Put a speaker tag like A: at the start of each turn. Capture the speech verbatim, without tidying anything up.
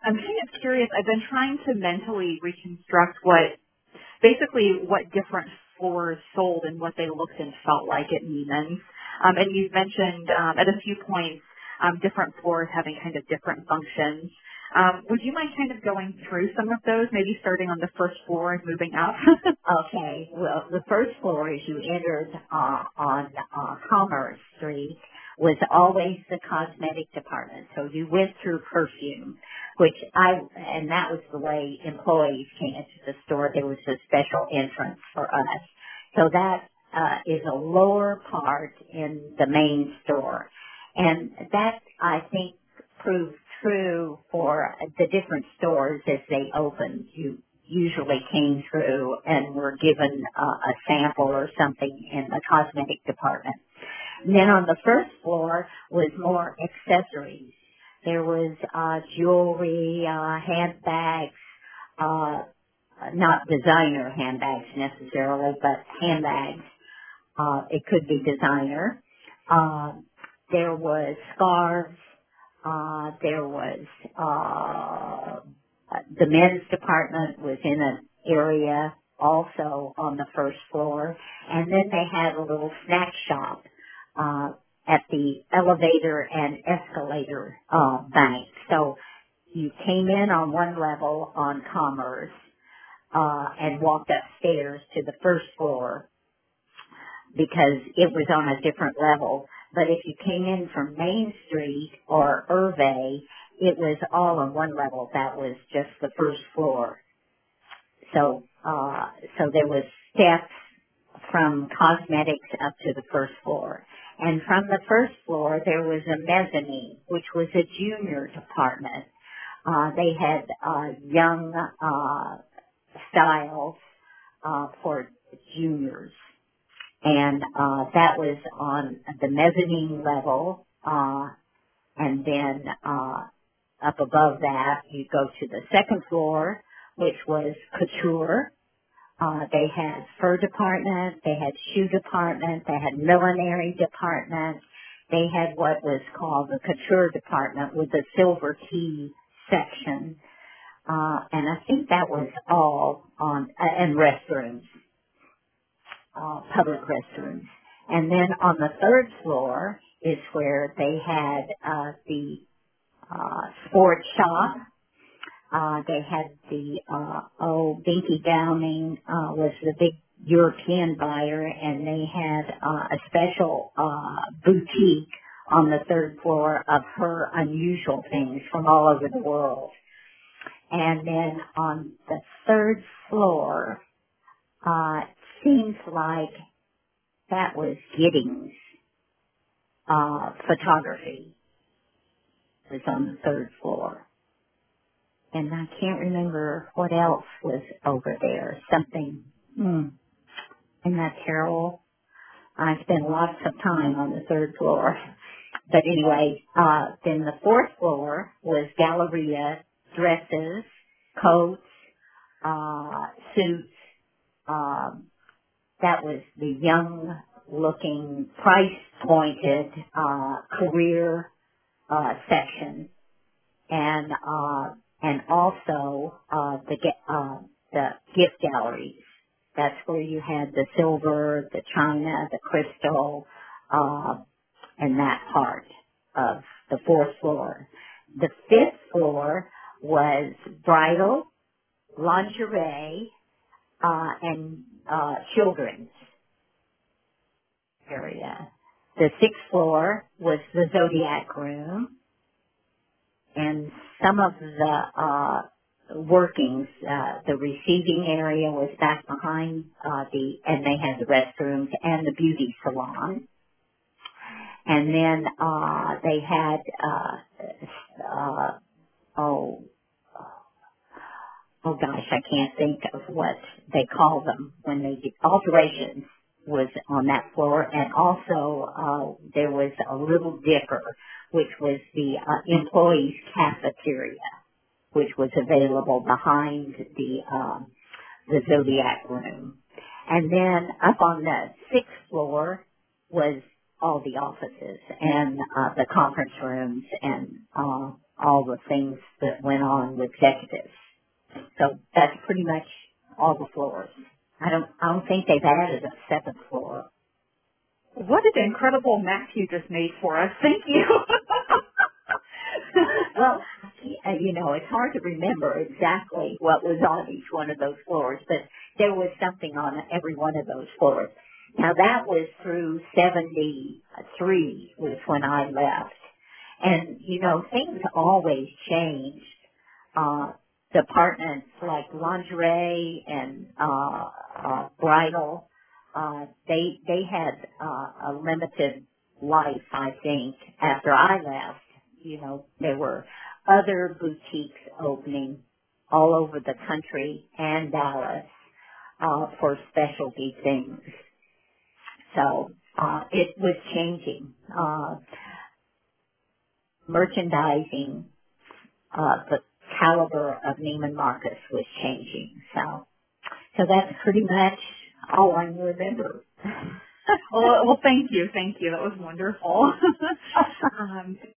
A: I'm kind of curious. I've been trying to mentally reconstruct what, basically what different floors sold and what they looked and felt like at Neiman's. Um, and you've mentioned um, at a few points um, different floors having kind of different functions. Um, would you mind kind of going through some of those, maybe starting on the first floor and moving up?
B: Okay, well, the first floor as you entered uh, on uh, Commerce Street was always the cosmetic department. So you went through perfume, which I, and that was the way employees came into the store. There was a special entrance for us. So that uh, is a lower part in the main store. And that, I think, proved true for the different stores as they opened. You usually came through and were given uh, a sample or something in the cosmetic department. And then on the first floor was more accessories. There was uh, jewelry, uh, handbags, uh, not designer handbags necessarily, but handbags. Uh, it could be designer. Uh, there was scarves. Uh, there was, uh, the men's department was in an area also on the first floor. And then they had a little snack shop, uh, at the elevator and escalator, uh, bank. So you came in on one level on Commerce, uh, and walked upstairs to the first floor because it was on a different level. But if you came in from Main Street or Irvay, it was all on one level. That was just the first floor. So, uh, so there was steps from cosmetics up to the first floor. And from the first floor, there was a mezzanine, which was a junior department. Uh, they had, uh, young, uh, styles, uh, for juniors. And uh that was on the mezzanine level, uh and then uh up above that you go to the second floor, which was couture. Uh they had fur department, they had shoe department, they had millinery department, they had what was called the couture department with the silver key section. Uh and I think that was all on uh, and restrooms. Uh, public restrooms. And then on the third floor is where they had uh, the uh, sports shop. Uh, they had the, uh, oh, Binky Downing uh, was the big European buyer, and they had uh, a special uh, boutique on the third floor of her unusual things from all over the world. And then on the third floor, uh, seems like that was Giddings. Uh, photography was on the third floor. And I can't remember what else was over there. Something, hmm, isn't that terrible? I spent lots of time on the third floor. But anyway, uh, then the fourth floor was Galleria, dresses, coats, uh, suits. Um, that was the young looking, price pointed, uh, career uh, section, and uh, and also uh, the ge- uh, the gift galleries. That's where you had the silver, the china, the crystal, uh, and that part of the fourth floor. The fifth floor was bridal, lingerie, uh, and uh, children's area. The sixth floor was the Zodiac room, and some of the uh workings, uh the receiving area was back behind uh the and they had the restrooms and the beauty salon. And then uh they had uh uh oh oh gosh, I can't think of what they call them when they did alterations was on that floor. And also uh there was a Little Dipper, which was the uh, employees cafeteria, which was available behind the um, the Zodiac room. And then up on the sixth floor was all the offices and uh, the conference rooms and uh, all the things that went on with executives. So that's pretty much all the floors. I don't, I don't think they've added a seventh floor.
A: What an incredible map you just made for us. Thank you.
B: Well, uh, you know, it's hard to remember exactly what was on each one of those floors, but there was something on every one of those floors. Now that was through seventy-three was when I left. And, you know, things always change. Uh, departments like lingerie and, uh, uh, bridal, uh, they, they had, uh, a limited life, I think, after I left. You know, there were other boutiques opening all over the country and Dallas, uh, for specialty things. So, uh, it was changing. Uh, merchandising, uh, the caliber of Neiman Marcus was changing. So, so that's pretty much all I remember.
A: well, well, thank you, thank you. That was wonderful. um,